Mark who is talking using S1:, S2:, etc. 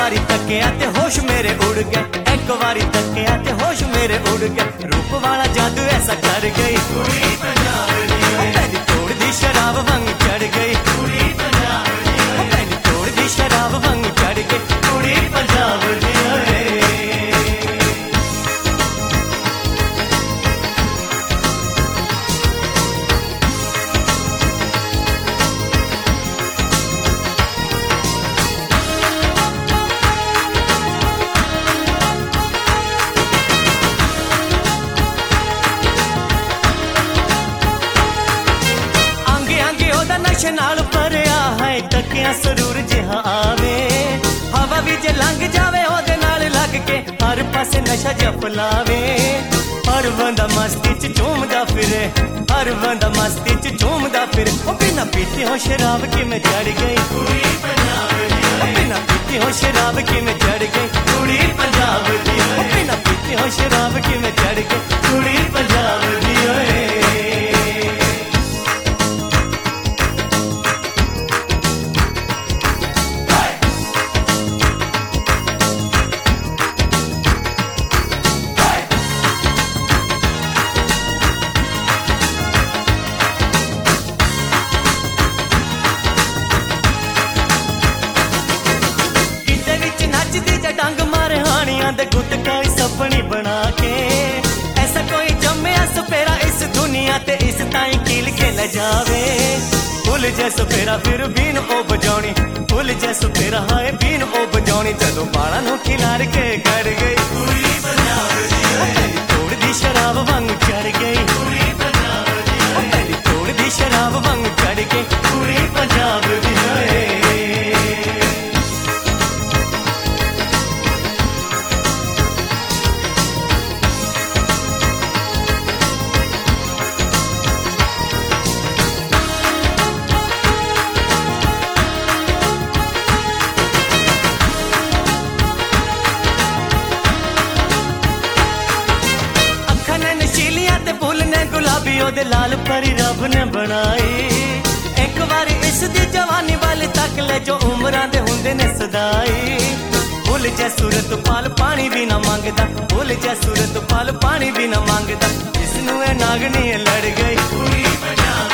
S1: वारी तकिया ते होश मेरे उड़ गए, एक बारी तकिया ते होश मेरे उड़ गए। रूप वाला जादू ऐसा कर गई कुड़ी पंजाब दी, पहली तोड़ दी शराब वांग चढ़ गई कुड़ी पंजाब दी, पहली तोड़ दी शराब वांग चढ़ गई कुड़ी पंजाब दी। नशे नाल भरिया है तकिया सरूर जिहा आवे, हवा भी जे लंघ जावे ओदे नाल लग के हर पासे नशा जपलावे। हर बंदा मस्ती च झूमदा फिरे, हर बंदा मस्ती च झूमदा फिरे। ओ बिना पीते हो शराब किवें चढ़ गई कुड़ी पंजाब दी, ओ बिना पीते हो शराब किवें चढ़ गई कुड़ी पंजाब दी, ओ बिना पीते हो शराब किवें चढ़ गई कुड़ी पंजाब दी। डंग मारे हानियां दे गुटकाई सपनी बना के, ऐसा कोई जम्मिया सुपेरा इस दुनिया ते इस ताई कील के न जावे। फुल जै सुपेरा फिर बीन ओ बजानी, फुल जै सुपेरा हाय बीन ओ बजानी। जदों बाला नूं खिलार के गड़ गई कुड़ी पंजाब दी, पहली तोड़ दी शराब वांग चढ़ गई कुड़ी पंजाब दी, पहली तोड़ दी शराब वांग चढ़ गई कुड़ी पंजाब दी। गुलाबी ओदे लाल परी रब ने बनाई, एक बारी इस दी जवानी वाले तक ले जो उमरां दे हुंदे ने सदाई। फुल जै सूरत पाल पानी भी ना मांगदा, फुल जै सूरत पाल पानी भी ना मांगदा। जिसनू ए नागनी लड़ गई कुड़ी पंजाब